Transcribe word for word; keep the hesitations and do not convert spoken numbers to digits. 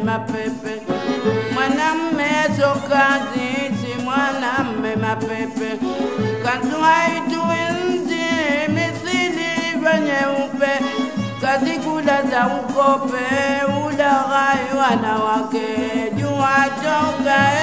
mapepe. Mwanamme so kazi, si mwanamme mapepe. Kanzu haituenzi mithili nyeupe, kazi kula za ukope, ulaghai wanawake, jua toka